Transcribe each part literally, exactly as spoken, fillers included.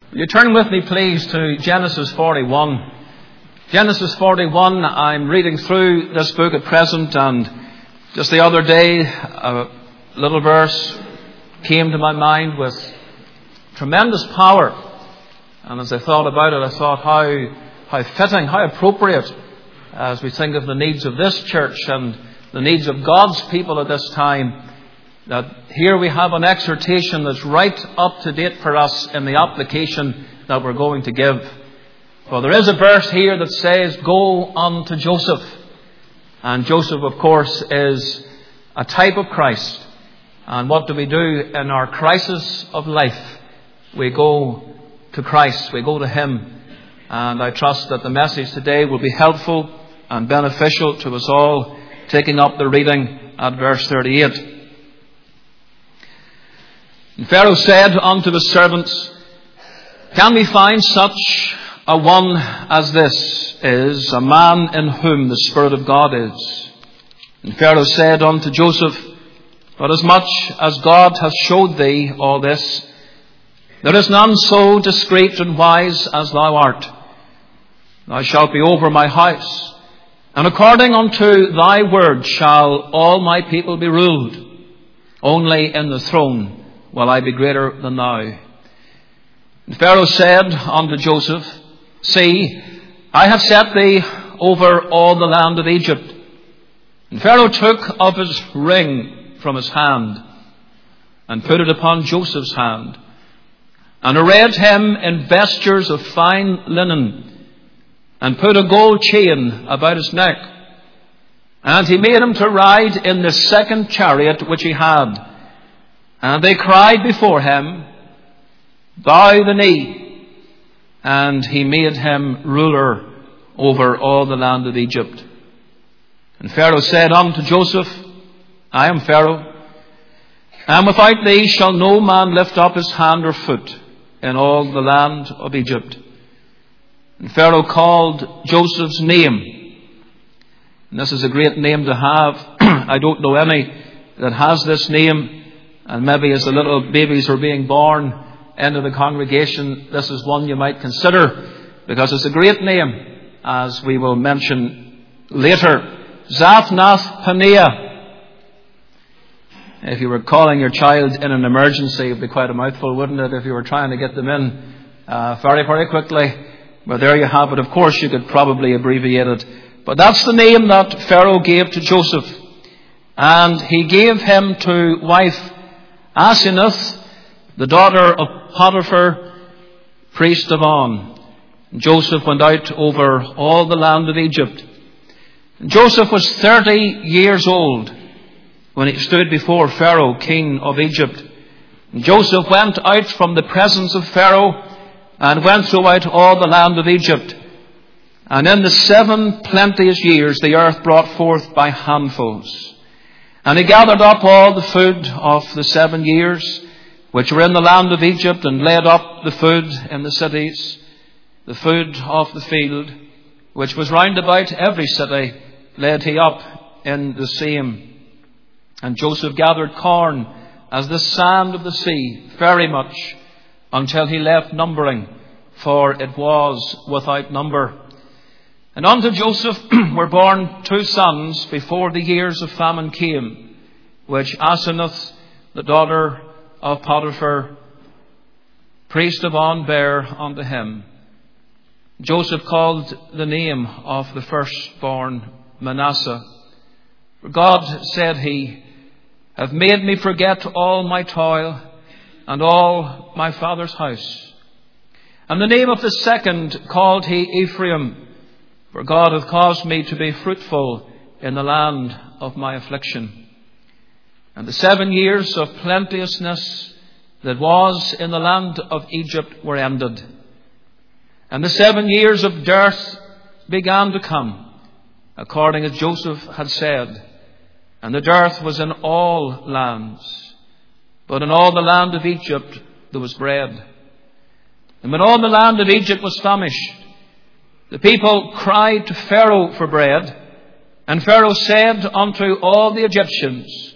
Will you turn with me, please, to Genesis forty-one. Genesis forty-one, I'm reading through this book at present, and just the other day, a little verse came to my mind with tremendous power. And as I thought about it, I thought how, how fitting, how appropriate, as we think of the needs of this church and the needs of God's people at this time, that here we have an exhortation that's right up to date for us in the application that we're going to give. For there is a verse here that says, "Go unto Joseph." And Joseph, of course, is a type of Christ. And what do we do in our crisis of life? We go to Christ. We go to Him. And I trust that the message today will be helpful and beneficial to us all, taking up the reading at verse thirty-eight. And Pharaoh said unto his servants, "Can we find such a one as this is, a man in whom the Spirit of God is?" And Pharaoh said unto Joseph, "But as much as God hath showed thee all this, there is none so discreet and wise as thou art. Thou shalt be over my house, and according unto thy word shall all my people be ruled. Only in the throne will I be greater than thou." And Pharaoh said unto Joseph, "See, I have set thee over all the land of Egypt." And Pharaoh took of his ring from his hand, and put it upon Joseph's hand, and arrayed him in vestures of fine linen, and put a gold chain about his neck. And he made him to ride in the second chariot which he had. And they cried before him, "Bow the knee." And he made him ruler over all the land of Egypt. And Pharaoh said unto Joseph, "I am Pharaoh, and without thee shall no man lift up his hand or foot in all the land of Egypt." And Pharaoh called Joseph's name. And this is a great name to have. I don't know any that has this name. And maybe as the little babies are being born into the congregation, this is one you might consider, because it's a great name, as we will mention later. Zaphnath-Paneah. If you were calling your child in an emergency, it would be quite a mouthful, wouldn't it, if you were trying to get them in uh, very, very quickly. But there you have it. Of course, you could probably abbreviate it. But that's the name that Pharaoh gave to Joseph. And he gave him to wife Asenath, the daughter of Potiphar, priest of On. And Joseph went out over all the land of Egypt. And Joseph was thirty years old when he stood before Pharaoh, king of Egypt. And Joseph went out from the presence of Pharaoh and went throughout all the land of Egypt. And in the seven plenteous years the earth brought forth by handfuls. And he gathered up all the food of the seven years which were in the land of Egypt, and laid up the food in the cities, the food of the field, which was round about every city, laid he up in the same. And Joseph gathered corn as the sand of the sea, very much, until he left numbering, for it was without number. And unto Joseph were born two sons before the years of famine came, which Asenath, the daughter of Potiphar, priest of On, bare unto him. Joseph called the name of the firstborn Manasseh. For God, said he, have made me forget all my toil and all my father's house. And the name of the second called he Ephraim, for God hath caused me to be fruitful in the land of my affliction. And the seven years of plenteousness that was in the land of Egypt were ended. And the seven years of dearth began to come, according as Joseph had said. And the dearth was in all lands, but in all the land of Egypt there was bread. And when all the land of Egypt was famished, the people cried to Pharaoh for bread. And Pharaoh said unto all the Egyptians,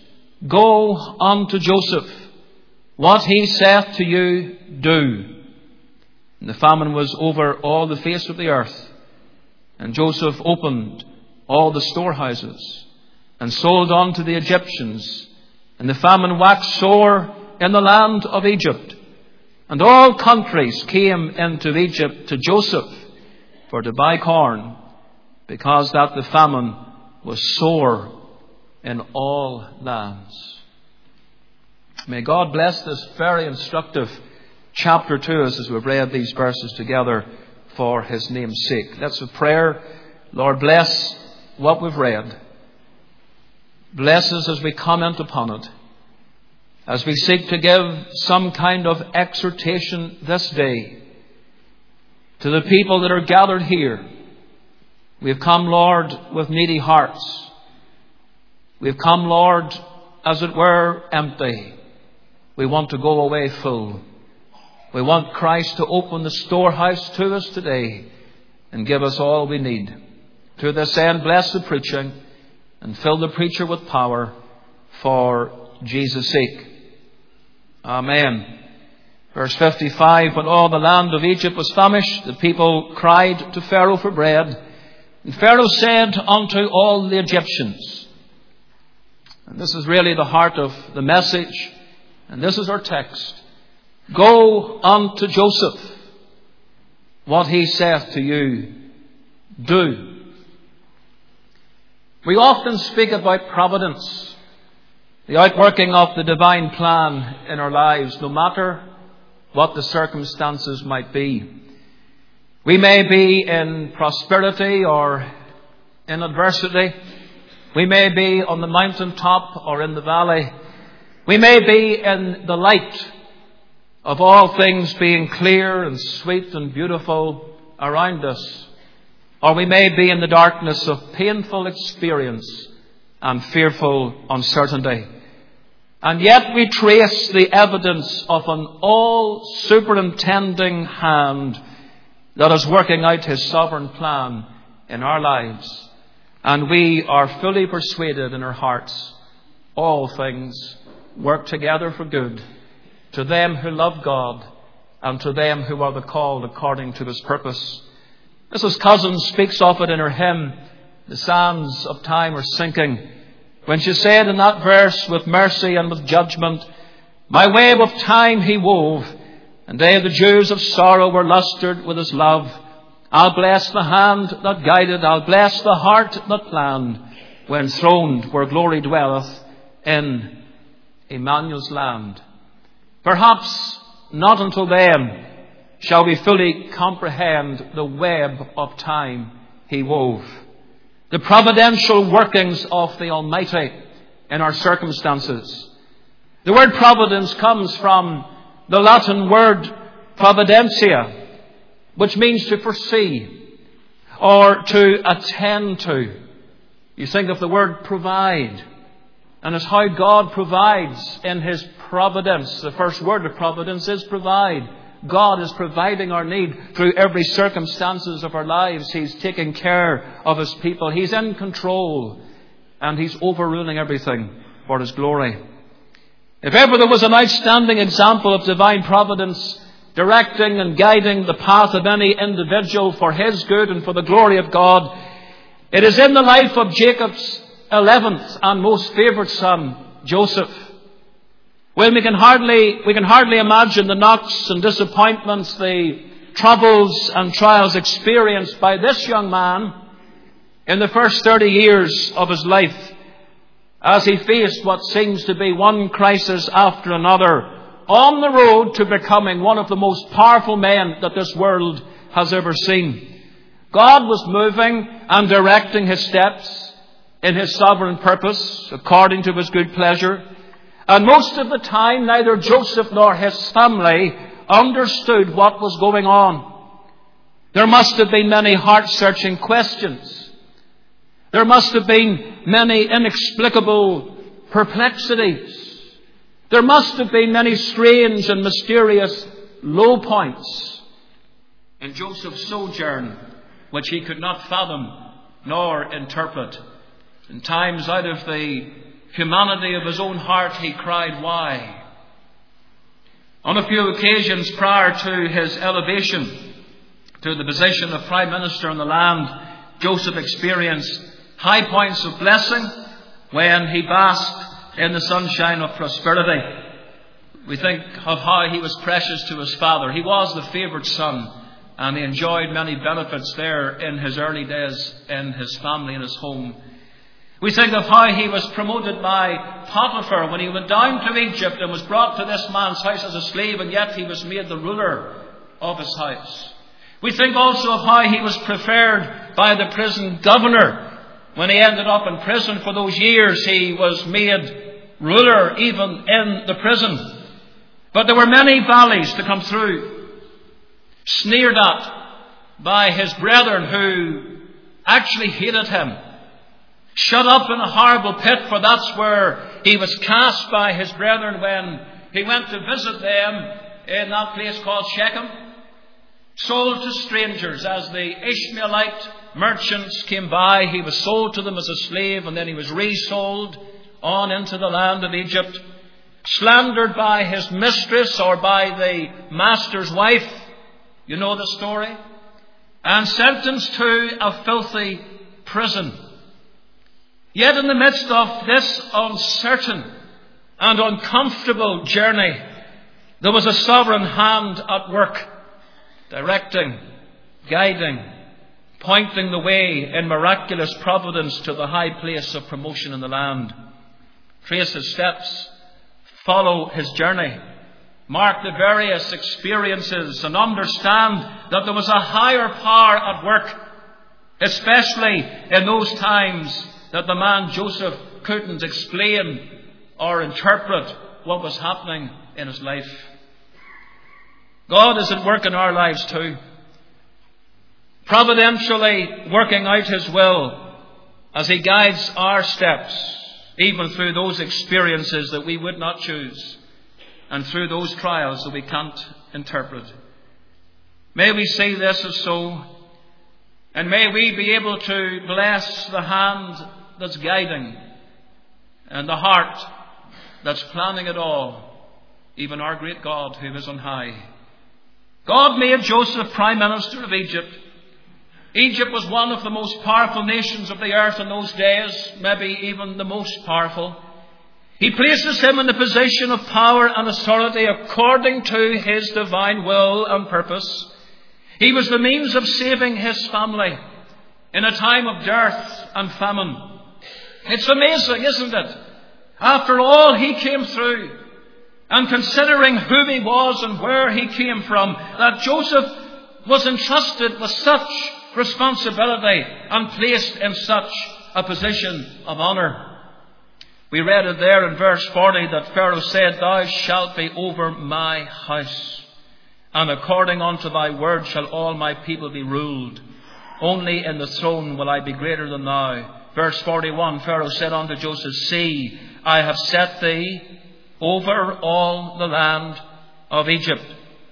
Go unto Joseph, what he saith to you, do. And the famine was over all the face of the earth. And Joseph opened all the storehouses and sold unto the Egyptians. And the famine waxed sore in the land of Egypt. And all countries came into Egypt to Joseph for to buy corn, because that the famine was sore in all lands. May God bless this very instructive chapter to us as we've read these verses together for His name's sake. Let's have prayer. Lord, bless what we've read. Bless us as we comment upon it, as we seek to give some kind of exhortation this day to the people that are gathered here. We have come, Lord, with needy hearts. We have come, Lord, as it were, empty. We want to go away full. We want Christ to open the storehouse to us today and give us all we need. To this end, bless the preaching and fill the preacher with power for Jesus' sake. Amen. Verse fifty-five, when all the land of Egypt was famished, the people cried to Pharaoh for bread. And Pharaoh said unto all the Egyptians, and this is really the heart of the message, and this is our text, go unto Joseph, what he saith to you, do. We often speak about providence, the outworking of the divine plan in our lives, no matter what the circumstances might be. We may be in prosperity or in adversity. We may be on the mountaintop or in the valley. We may be in the light of all things being clear and sweet and beautiful around us. Or we may be in the darkness of painful experience and fearful uncertainty. And yet we trace the evidence of an all-superintending hand that is working out His sovereign plan in our lives. And we are fully persuaded in our hearts, all things work together for good to them who love God and to them who are the called according to His purpose. Missus Cousins speaks of it in her hymn, The Sands of Time Are Sinking, when she said in that verse, with mercy and with judgment, my wave of time He wove, and they, the dews of sorrow, were lustered with His love. I'll bless the hand that guided, I'll bless the heart that planned, when throned where glory dwelleth in Emmanuel's land. Perhaps not until then shall we fully comprehend the web of time He wove, the providential workings of the Almighty in our circumstances. The word providence comes from the Latin word providentia, which means to foresee or to attend to. You think of the word provide, and it's how God provides in His providence. The first word of providence is provide. God is providing our need through every circumstances of our lives. He's taking care of His people. He's in control, and He's overruling everything for His glory. If ever there was an outstanding example of divine providence directing and guiding the path of any individual for his good and for the glory of God, it is in the life of Jacob's eleventh and most favoured son, Joseph. Well, we can hardly, we can hardly imagine the knocks and disappointments, the troubles and trials experienced by this young man in the first thirty years of his life, as he faced what seems to be one crisis after another on the road to becoming one of the most powerful men that this world has ever seen. God was moving and directing his steps in His sovereign purpose according to His good pleasure. And most of the time, neither Joseph nor his family understood what was going on. There must have been many heart-searching questions. There must have been many inexplicable perplexities. There must have been many strange and mysterious low points in Joseph's sojourn, which he could not fathom nor interpret. In times, out of the humanity of his own heart, he cried, why? On a few occasions prior to his elevation to the position of Prime Minister in the land, Joseph experienced high points of blessing when he basked in the sunshine of prosperity. We think of how he was precious to his father. He was the favoured son, and he enjoyed many benefits there in his early days in his family and his home. We think of how he was promoted by Potiphar when he went down to Egypt and was brought to this man's house as a slave, and yet he was made the ruler of his house. We think also of how he was preferred by the prison governor. When he ended up in prison for those years, he was made ruler even in the prison. But there were many valleys to come through, sneered at by his brethren who actually hated him. Shut up in a horrible pit, for that's where he was cast by his brethren when he went to visit them in that place called Shechem. Sold to strangers as the Ishmaelite merchants came by. He was sold to them as a slave, and then he was resold on into the land of Egypt. Slandered by his mistress or by the master's wife. You know the story. And sentenced to a filthy prison. Yet in the midst of this uncertain and uncomfortable journey, there was a sovereign hand at work, directing, guiding, pointing the way in miraculous providence to the high place of promotion in the land. Trace his steps, follow his journey, mark the various experiences, and understand that there was a higher power at work, especially in those times that the man Joseph couldn't explain or interpret what was happening in his life. God is at work in our lives too, providentially working out his will as he guides our steps, even through those experiences that we would not choose and through those trials that we can't interpret. May we see this as so, and may we be able to bless the hand that's guiding and the heart that's planning it all, even our great God who is on high. God made Joseph Prime Minister of Egypt. Egypt was one of the most powerful nations of the earth in those days, maybe even the most powerful. He places him in the position of power and authority according to his divine will and purpose. He was the means of saving his family in a time of dearth and famine. It's amazing, isn't it? After all he came through, and considering who he was and where he came from, that Joseph was entrusted with such responsibility and placed in such a position of honour. We read it there in verse forty that Pharaoh said, "Thou shalt be over my house, and according unto thy word shall all my people be ruled. Only in the throne will I be greater than thou." Verse forty-one, Pharaoh said unto Joseph, "See, I have set thee over all the land of Egypt."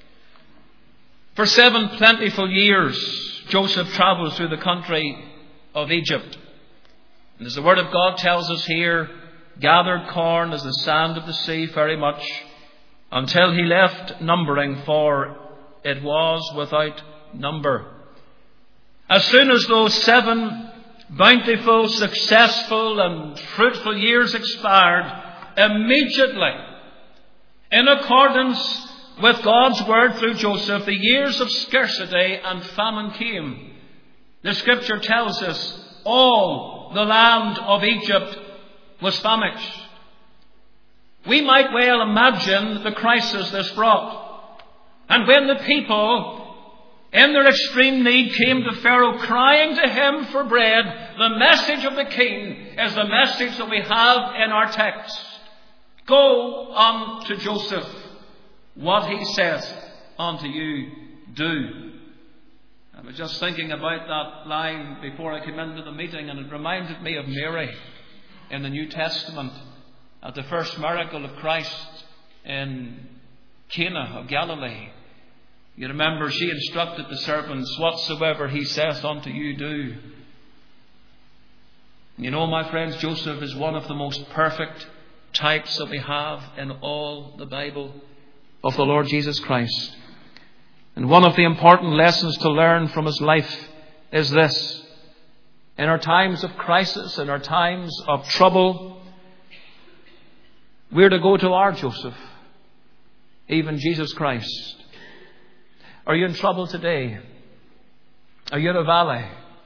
For seven plentiful years, Joseph travelled through the country of Egypt. And as the Word of God tells us here, gathered corn as the sand of the sea very much, until he left numbering, for it was without number. As soon as those seven bountiful, successful and fruitful years expired, immediately, in accordance with God's word through Joseph, the years of scarcity and famine came. The scripture tells us all the land of Egypt was famished. We might well imagine the crisis this brought. And when the people, in their extreme need, came to Pharaoh crying to him for bread, the message of the king is the message that we have in our text. Go unto Joseph, what he says unto you, do. I was just thinking about that line before I came into the meeting, and it reminded me of Mary in the New Testament at the first miracle of Christ in Cana of Galilee. You remember she instructed the servants, whatsoever he saith unto you, do. You know, my friends, Joseph is one of the most perfect types that we have in all the Bible. of the Lord Jesus Christ. And one of the important lessons to learn from his life is this. In our times of crisis, in our times of trouble, we're to go to our Joseph, even Jesus Christ. Are you in trouble today? Are you in a valley?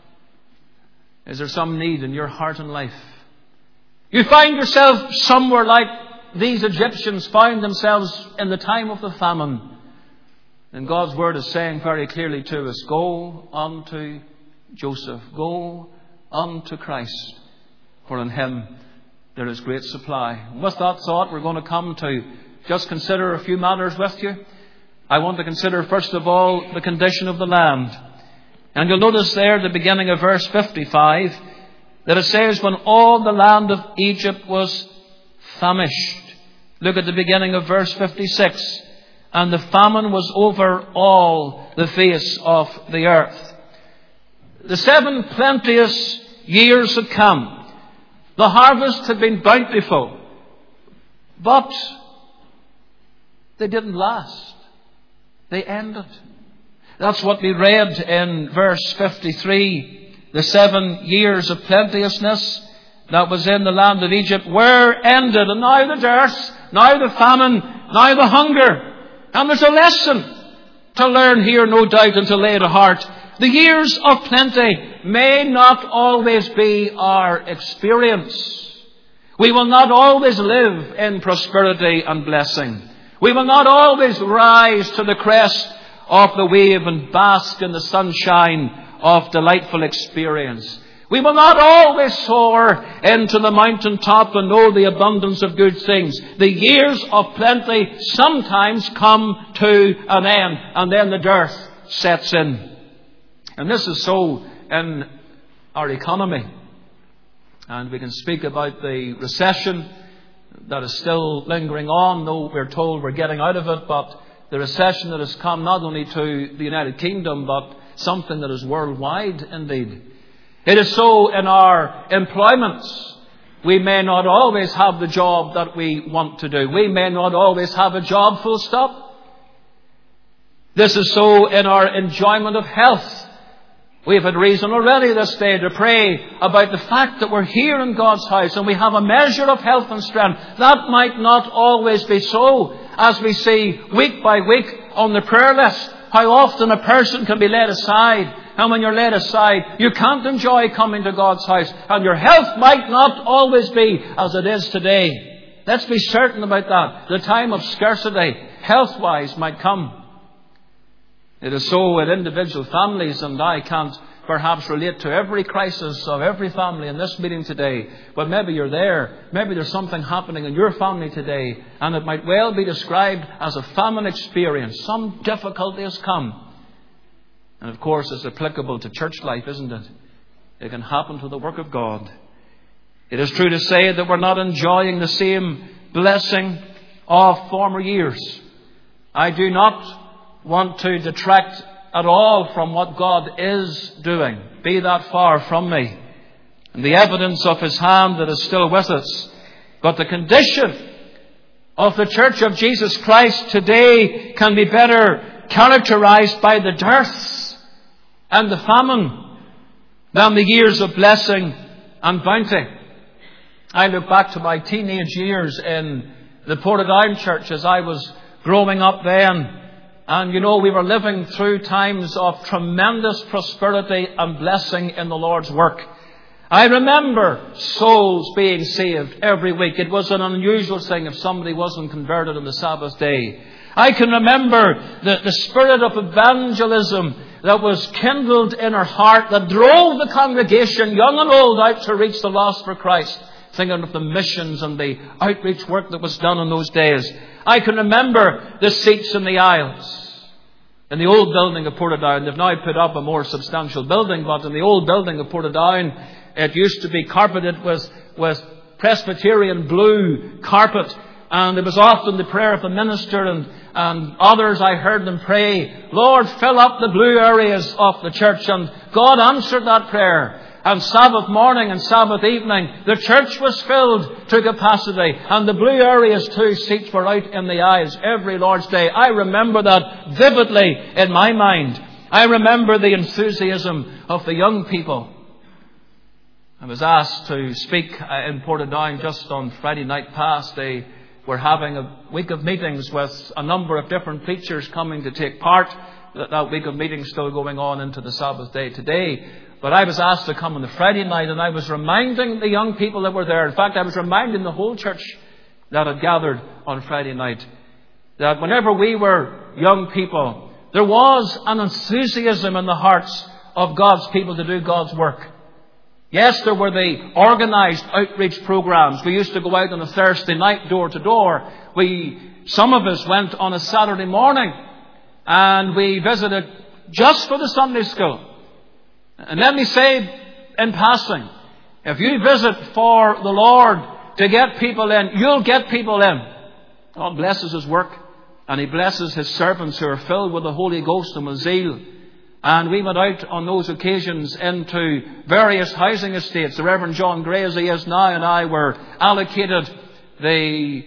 Is there some need in your heart and life? You find yourself somewhere like these Egyptians found themselves in the time of the famine. And God's word is saying very clearly to us, go unto Joseph, go unto Christ, for in him there is great supply. And with that thought, we're going to come to just consider a few matters with you. I want to consider first of all the condition of the land. And you'll notice there at the beginning of verse fifty-five that it says, when all the land of Egypt was famished. Look at the beginning of verse fifty-six. And the famine was over all the face of the earth. The seven plenteous years had come. The harvest had been bountiful. But they didn't last. They ended. That's what we read in verse fifty-three. The seven years of plenteousness that was in the land of Egypt were ended. And now the dearth, now the famine, now the hunger. And there's a lesson to learn here, no doubt, and to lay to heart. The years of plenty may not always be our experience. We will not always live in prosperity and blessing. We will not always rise to the crest of the wave and bask in the sunshine of delightful experience. We will not always soar into the mountaintop and know the abundance of good things. The years of plenty sometimes come to an end, and then the dearth sets in. And this is so in our economy. And we can speak about the recession that is still lingering on, though we're told we're getting out of it. But the recession that has come not only to the United Kingdom, but something that is worldwide indeed. It is so in our employments. We may not always have the job that we want to do. We may not always have a job, full stop. This is so in our enjoyment of health. We've had reason already this day to pray about the fact that we're here in God's house and we have a measure of health and strength. That might not always be so, as we see week by week on the prayer list, how often a person can be laid aside. And when you're laid aside, you can't enjoy coming to God's house. And your health might not always be as it is today. Let's be certain about that. The time of scarcity, health-wise, might come. It is so with individual families, and I can't perhaps relate to every crisis of every family in this meeting today. But maybe you're there. Maybe there's something happening in your family today, and it might well be described as a famine experience. Some difficulty has come. And of course, it's applicable to church life, isn't it? It can happen to the work of God. It is true to say that we're not enjoying the same blessing of former years. I do not want to detract at all from what God is doing. Be that far from me. And the evidence of His hand that is still with us. But the condition of the Church of Jesus Christ today can be better characterized by the dearths and the famine than the years of blessing and bounty. I look back to my teenage years in the Portadown Church as I was growing up then. And you know, we were living through times of tremendous prosperity and blessing in the Lord's work. I remember souls being saved every week. It was an unusual thing if somebody wasn't converted on the Sabbath day. I can remember the, the spirit of evangelism that was kindled in our heart, that drove the congregation, young and old, out to reach the lost for Christ. Thinking of the missions and the outreach work that was done in those days. I can remember the seats in the aisles. In the old building of Portadown, they've now put up a more substantial building, but in the old building of Portadown, it used to be carpeted with, with Presbyterian blue carpet. And it was often the prayer of the minister and, and others. I heard them pray, Lord, fill up the blue areas of the church. And God answered that prayer. And Sabbath morning and Sabbath evening, the church was filled to capacity. And the blue areas too, seats were out in the aisles every Lord's Day. I remember that vividly in my mind. I remember the enthusiasm of the young people. I was asked to speak in Portadown just on Friday night past. They were having a week of meetings with a number of different preachers coming to take part. That week of meetings still going on into the Sabbath day today. But I was asked to come on the Friday night, and I was reminding the young people that were there. In fact, I was reminding the whole church that had gathered on Friday night that whenever we were young people, there was an enthusiasm in the hearts of God's people to do God's work. Yes, there were the organised outreach programs. We used to go out on a Thursday night door to door. We, some of us went on a Saturday morning, and we visited just for the Sunday school. And let me say in passing, if you visit for the Lord to get people in, you'll get people in. God blesses His work, and He blesses His servants who are filled with the Holy Ghost and with zeal. And we went out on those occasions into various housing estates. The Reverend John Gray, as he is now, and I were allocated the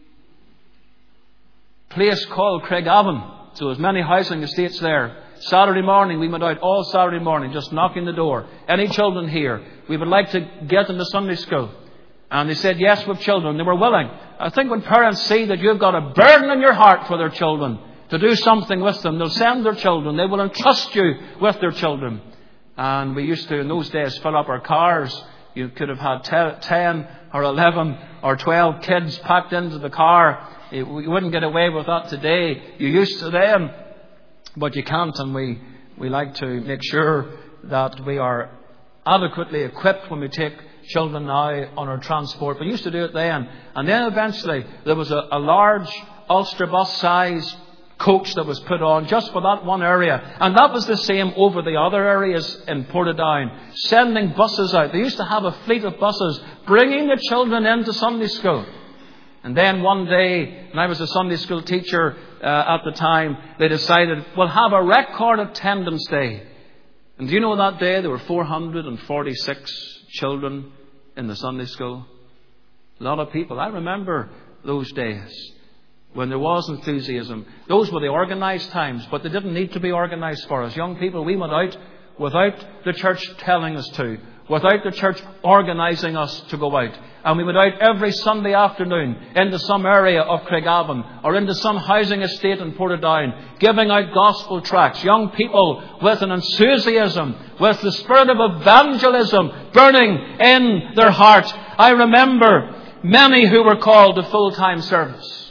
place called Craigavon. So there's many housing estates there. Saturday morning, we went out all Saturday morning, just knocking the door. Any children here? We would like to get them to Sunday school. And they said, yes, with children. They were willing. I think when parents see that you've got a burden in your heart for their children, to do something with them, they'll send their children. They will entrust you with their children. And we used to, in those days, fill up our cars. You could have had ten or eleven or twelve kids packed into the car. You wouldn't get away with that today. You're used to them. But you can't, and we, we like to make sure that we are adequately equipped when we take children now on our transport. We used to do it then. And then eventually there was a, a large Ulster bus size coach that was put on just for that one area. And that was the same over the other areas in Portadown. Sending buses out. They used to have a fleet of buses bringing the children into Sunday school. And then one day, and I was a Sunday school teacher uh, at the time, they decided, we'll have a record attendance day. And do you know that day there were four hundred forty-six children in the Sunday school? A lot of people. I remember those days when there was enthusiasm. Those were the organised times, but they didn't need to be organised for us. Young people, we went out without the church telling us to, without the church organising us to go out. And we went out every Sunday afternoon into some area of Craigavon or into some housing estate in Portadown, giving out gospel tracts. Young people with an enthusiasm, with the spirit of evangelism burning in their heart. I remember many who were called to full-time service.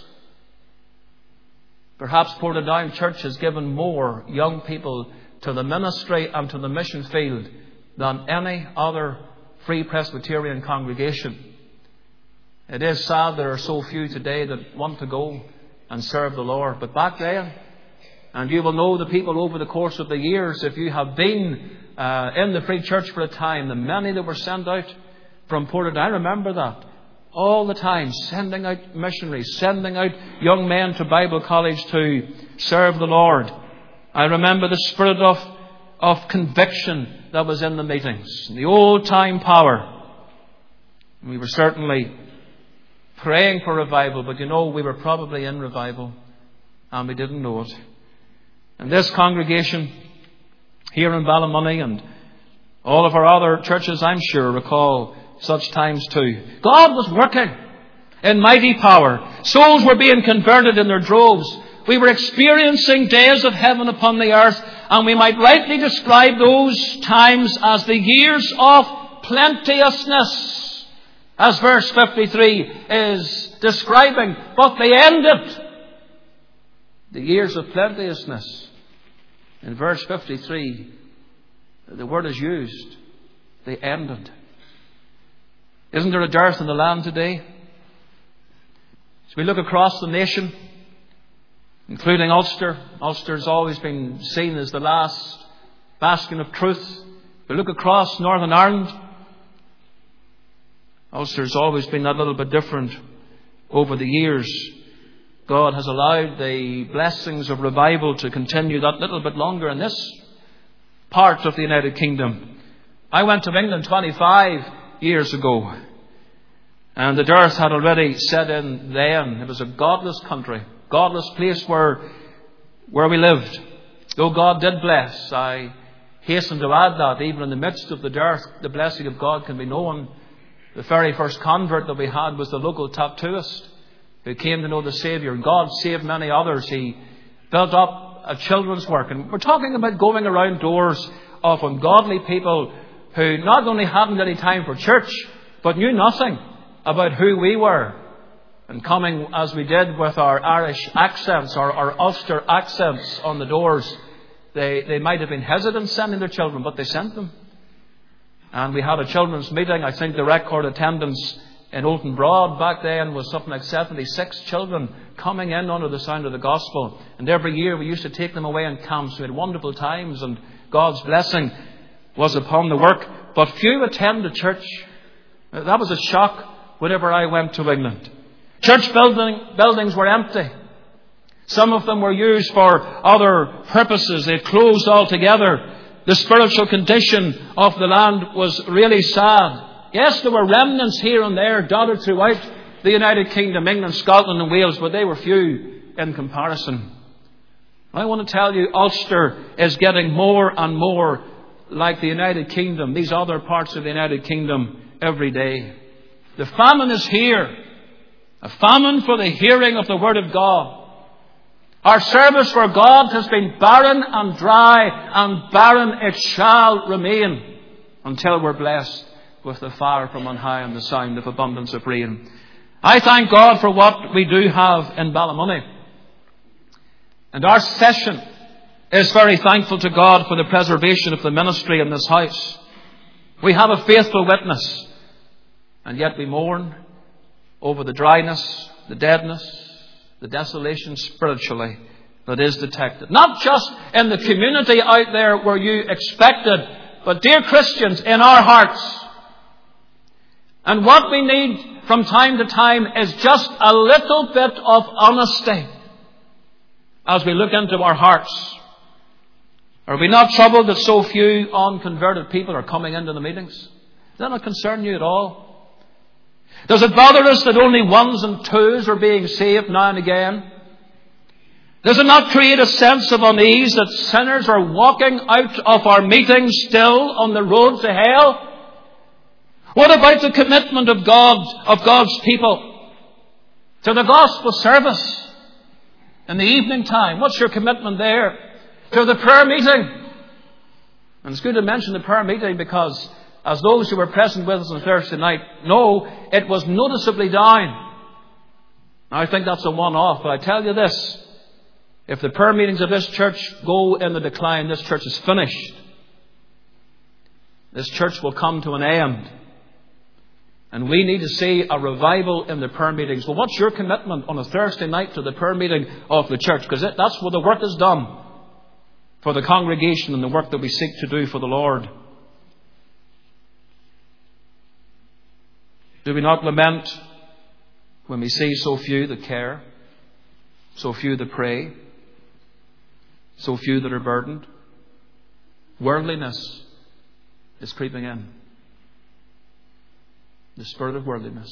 Perhaps Portadown Church has given more young people to the ministry and to the mission field than any other Free Presbyterian congregation. It is sad there are so few today that want to go and serve the Lord. But back then, and you will know the people over the course of the years, if you have been uh, in the Free Church for a time, the many that were sent out from Portadown, I remember that. All the time, sending out missionaries, sending out young men to Bible college to serve the Lord. I remember the spirit of, of conviction that was in the meetings, the old-time power. We were certainly praying for revival, but you know, we were probably in revival and we didn't know it. And this congregation here in Ballymoney and all of our other churches, I'm sure, recall such times too. God was working in mighty power. Souls were being converted in their droves. We were experiencing days of heaven upon the earth, and we might rightly describe those times as the years of plenteousness, as verse fifty-three is describing. But they ended. The years of plenteousness. In verse fifty-three, the word is used. They ended. Isn't there a dearth in the land today? As we look across the nation, including Ulster, Ulster has always been seen as the last bastion of truth. We look across Northern Ireland, Ulster has always been that little bit different over the years. God has allowed the blessings of revival to continue that little bit longer in this part of the United Kingdom. I went to England twenty-five years ago, and the dearth had already set in then. It was a godless country, godless place where, where we lived. Though God did bless, I hasten to add that even in the midst of the dearth, the blessing of God can be known. The very first convert that we had was the local tattooist who came to know the Saviour. God saved many others. He built up a children's work. And we're talking about going around doors of ungodly people who not only hadn't any time for church, but knew nothing about who we were. And coming as we did with our Irish accents, our, our Ulster accents on the doors, they, they might have been hesitant sending their children, but they sent them. And we had a children's meeting. I think the record attendance in Olton Broad back then was something like seventy-six children coming in under the sound of the gospel. And every year we used to take them away in camps. We had wonderful times, and God's blessing was upon the work. But few attended church. That was a shock whenever I went to England. Church building, buildings were empty. Some of them were used for other purposes. They closed altogether. The spiritual condition of the land was really sad. Yes, there were remnants here and there dotted throughout the United Kingdom, England, Scotland and Wales, but they were few in comparison. I want to tell you, Ulster is getting more and more like the United Kingdom, these other parts of the United Kingdom, every day. The famine is here. A famine for the hearing of the Word of God. Our service for God has been barren and dry, and barren it shall remain until we're blessed with the fire from on high and the sound of abundance of rain. I thank God for what we do have in Ballymoney. And our session is very thankful to God for the preservation of the ministry in this house. We have a faithful witness, and yet we mourn over the dryness, the deadness, the desolation spiritually that is detected. Not just in the community out there where you expect it, but dear Christians, in our hearts. And what we need from time to time is just a little bit of honesty as we look into our hearts. Are we not troubled that so few unconverted people are coming into the meetings? Does that not concern you at all? Does it bother us that only ones and twos are being saved now and again? Does it not create a sense of unease that sinners are walking out of our meetings still on the road to hell? What about the commitment of God, of God's people to the gospel service in the evening time? What's your commitment there? To the prayer meeting? And it's good to mention the prayer meeting because as those who were present with us on Thursday night know, it was noticeably down. Now, I think that's a one-off, but I tell you this. If the prayer meetings of this church go in the decline, this church is finished. This church will come to an end. And we need to see a revival in the prayer meetings. Well, what's your commitment on a Thursday night to the prayer meeting of the church? Because that's where the work is done for the congregation and the work that we seek to do for the Lord. Do we not lament when we see so few that care, so few that pray, so few that are burdened? Worldliness is creeping in. The spirit of worldliness.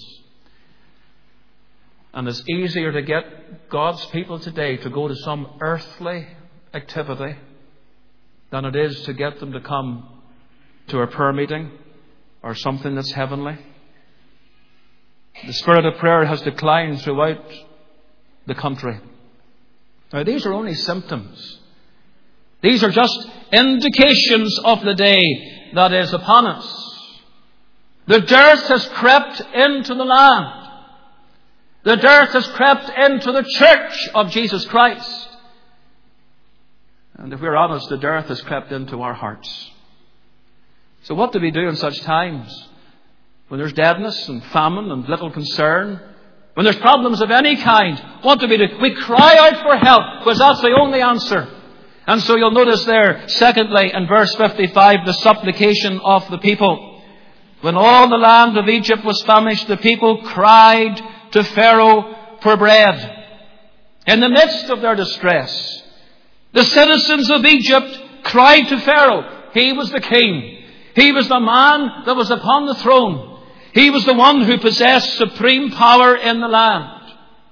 And it's easier to get God's people today to go to some earthly activity than it is to get them to come to a prayer meeting or something that's heavenly. The spirit of prayer has declined throughout the country. Now, these are only symptoms. These are just indications of the day that is upon us. The dearth has crept into the land. The dearth has crept into the church of Jesus Christ. And if we're honest, the dearth has crept into our hearts. So what do we do in such times? When there's deadness and famine and little concern, when there's problems of any kind, what do we do? We cry out for help, because that's the only answer. And so you'll notice there, secondly, in verse fifty-five, the supplication of the people. When all the land of Egypt was famished, the people cried to Pharaoh for bread. In the midst of their distress, the citizens of Egypt cried to Pharaoh. He was the king. He was the man that was upon the throne. He was the one who possessed supreme power in the land.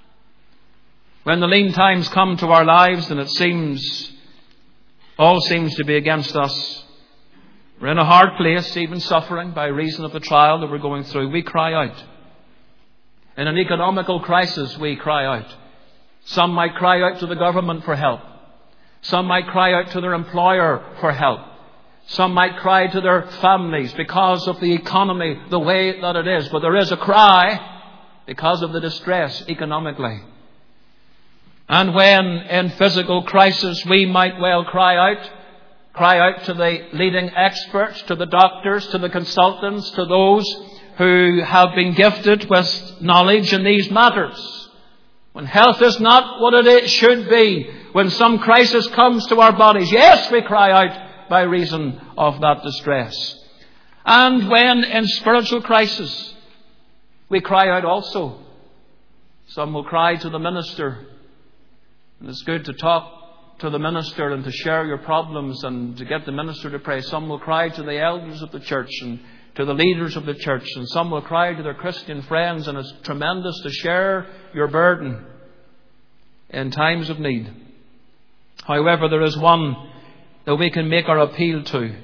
When the lean times come to our lives and it seems, all seems to be against us, we're in a hard place, even suffering by reason of the trial that we're going through, we cry out. In an economical crisis, we cry out. Some might cry out to the government for help. Some might cry out to their employer for help. Some might cry to their families because of the economy, the way that it is. But there is a cry because of the distress economically. And when in physical crisis we might well cry out, cry out to the leading experts, to the doctors, to the consultants, to those who have been gifted with knowledge in these matters. When health is not what it should be, when some crisis comes to our bodies, yes, we cry out by reason of that distress. And when in spiritual crisis, we cry out also. Some will cry to the minister. And it's good to talk to the minister and to share your problems and to get the minister to pray. Some will cry to the elders of the church and to the leaders of the church. And some will cry to their Christian friends. And it's tremendous to share your burden in times of need. However, there is one that we can make our appeal to.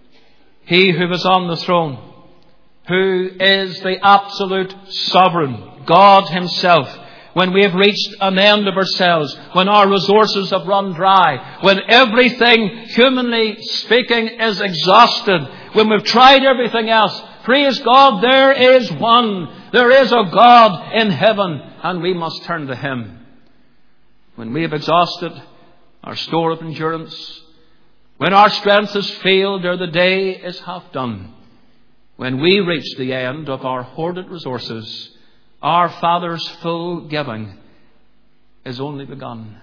He who is on the throne, who is the absolute sovereign, God himself. When we have reached an end of ourselves, when our resources have run dry, when everything, humanly speaking, is exhausted, when we've tried everything else, praise God, there is one. There is a God in heaven, and we must turn to him. When we have exhausted our store of endurance, when our strength has failed or the day is half done, when we reach the end of our hoarded resources, our Father's full giving is only begun.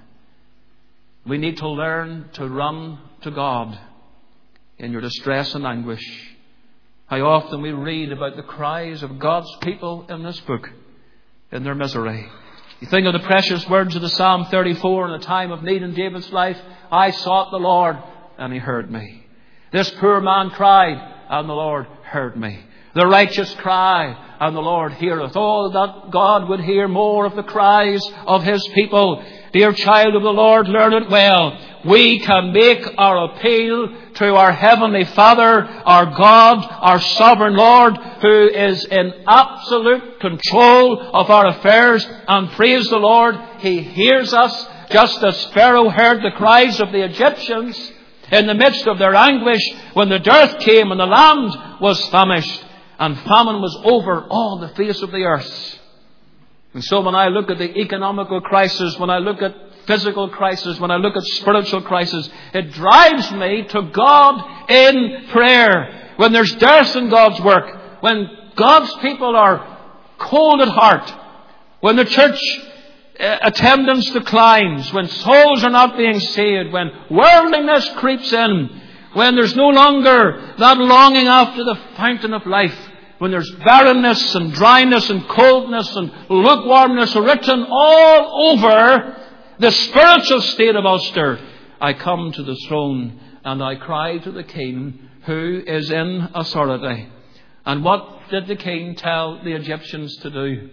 We need to learn to run to God in your distress and anguish. How often we read about the cries of God's people in this book, in their misery. You think of the precious words of the Psalm thirty-four in a time of need in David's life. I sought the Lord and he heard me. This poor man cried and the Lord heard me. The righteous cry, and the Lord heareth. Oh, that God would hear more of the cries of his people. Dear child of the Lord, learn it well. We can make our appeal to our Heavenly Father, our God, our Sovereign Lord, who is in absolute control of our affairs. And praise the Lord, he hears us, just as Pharaoh heard the cries of the Egyptians in the midst of their anguish when the dearth came and the land was famished. And famine was over all the face of the earth. And so when I look at the economical crisis, when I look at physical crisis, when I look at spiritual crisis, it drives me to God in prayer. When there's dearth in God's work, when God's people are cold at heart, when the church uh, attendance declines, when souls are not being saved, when worldliness creeps in, when there's no longer that longing after the fountain of life, when there's barrenness and dryness and coldness and lukewarmness written all over the spiritual state of Ulster, I come to the throne and I cry to the King who is in authority. And what did the King tell the Egyptians to do?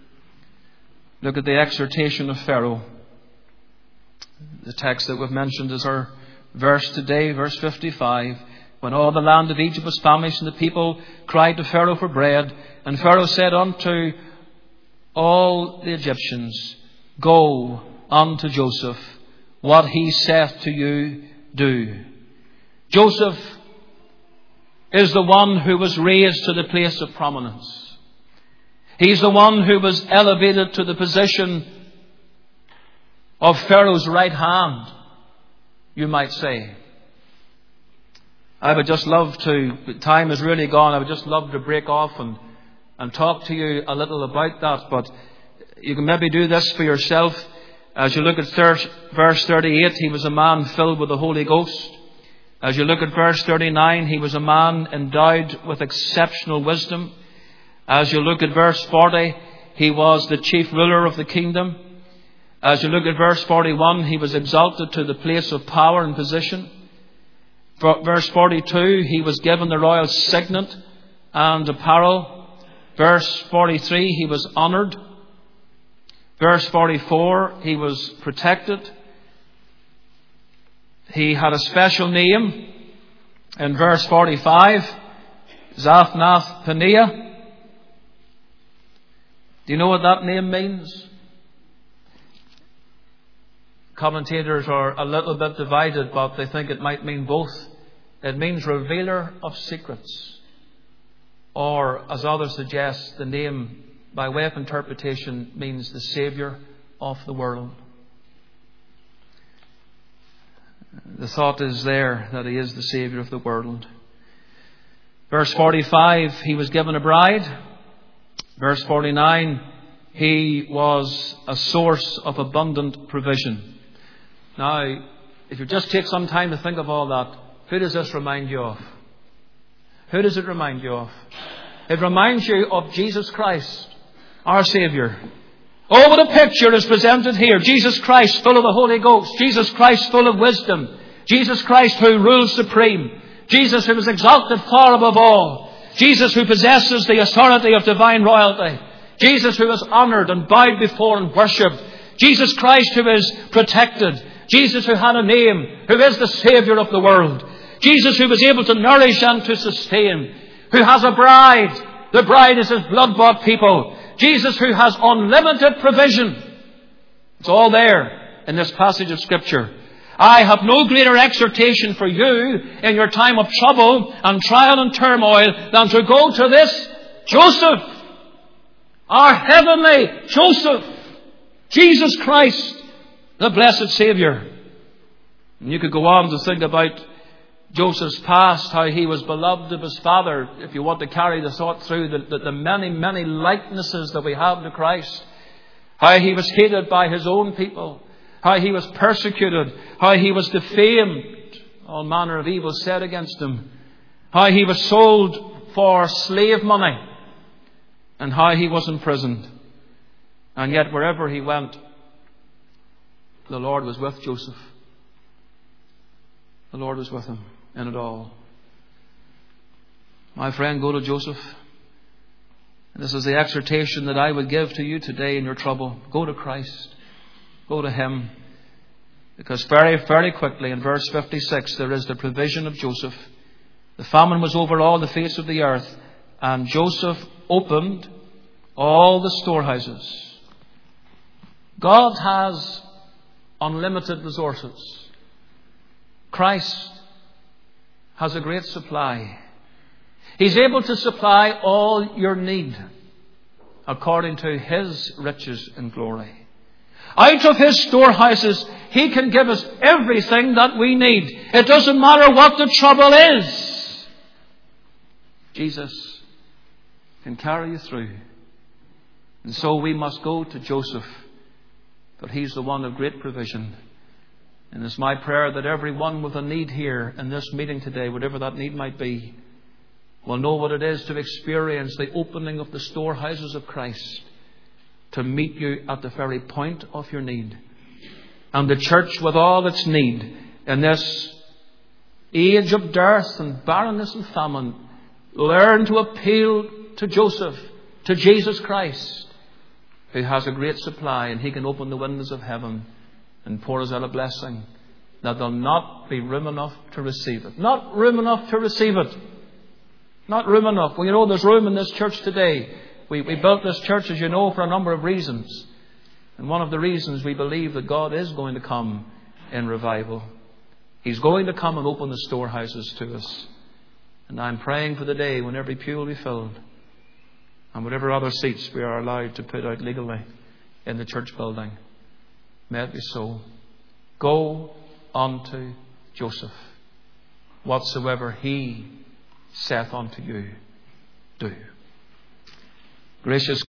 Look at the exhortation of Pharaoh. The text that we've mentioned is our verse today, verse fifty-five. When all the land of Egypt was famished, and the people cried to Pharaoh for bread. And Pharaoh said unto all the Egyptians, Go unto Joseph, what he saith to you, do. Joseph is the one who was raised to the place of prominence. He's the one who was elevated to the position of Pharaoh's right hand, you might say. I would just love to, time is really gone, I would just love to break off and, and talk to you a little about that. But you can maybe do this for yourself. As you look at verse thirty-eight, he was a man filled with the Holy Ghost. As you look at verse thirty-nine, he was a man endowed with exceptional wisdom. As you look at verse forty, he was the chief ruler of the kingdom. As you look at verse forty-one, he was exalted to the place of power and position. Verse forty-two, he was given the royal signet and apparel. Verse forty-three, he was honoured. Verse forty-four, he was protected. He had a special name. In verse forty-five, Zaphnath Paneah. Do you know what that name means? Commentators are a little bit divided, but they think it might mean both. It means revealer of secrets. Or, as others suggest, the name, by way of interpretation, means the Saviour of the world. The thought is there that he is the Saviour of the world. Verse forty-five, he was given a bride. Verse forty-nine, he was a source of abundant provision. Now, if you just take some time to think of all that, who does this remind you of? Who does it remind you of? It reminds you of Jesus Christ, our Saviour. Oh, what a picture is presented here. Jesus Christ full of the Holy Ghost. Jesus Christ full of wisdom. Jesus Christ who rules supreme. Jesus who is exalted far above all. Jesus who possesses the authority of divine royalty. Jesus who is honoured and bowed before and worshipped. Jesus Christ who is protected. Jesus who had a name, who is the Saviour of the world. Jesus who was able to nourish and to sustain. Who has a bride. The bride is his blood-bought people. Jesus who has unlimited provision. It's all there in this passage of Scripture. I have no greater exhortation for you in your time of trouble and trial and turmoil than to go to this Joseph, our heavenly Joseph, Jesus Christ, the blessed Saviour. And you could go on to think about Joseph's past, how he was beloved of his father, if you want to carry the thought through, the, the, the many, many likenesses that we have to Christ. How he was hated by his own people. How he was persecuted. How he was defamed. All manner of evil said against him. How he was sold for slave money. And how he was imprisoned. And yet wherever he went, the Lord was with Joseph. The Lord was with him in it all. My friend, go to Joseph. And this is the exhortation that I would give to you today in your trouble. Go to Christ. Go to Him. Because very, very quickly in verse fifty-six there is the provision of Joseph. The famine was over all the face of the earth. And Joseph opened all the storehouses. God has unlimited resources. Christ has a great supply. He's able to supply all your need according to His riches and glory. Out of His storehouses, He can give us everything that we need. It doesn't matter what the trouble is. Jesus can carry you through. And so we must go to Joseph. But He's the one of great provision. And it's my prayer that everyone with a need here in this meeting today, whatever that need might be, will know what it is to experience the opening of the storehouses of Christ to meet you at the very point of your need. And the church, with all its need in this age of dearth and barrenness and famine, learn to appeal to Joseph, to Jesus Christ, who has a great supply, and He can open the windows of heaven and pour us out a blessing that there'll not be room enough to receive it. Not room enough to receive it. Not room enough. Well, you know, there's room in this church today. We, we built this church, as you know, for a number of reasons. And one of the reasons, we believe that God is going to come in revival. He's going to come and open the storehouses to us. And I'm praying for the day when every pew will be filled. And whatever other seats we are allowed to put out legally in the church building. May it be so. Go unto Joseph. Whatsoever he saith unto you, do. Gracious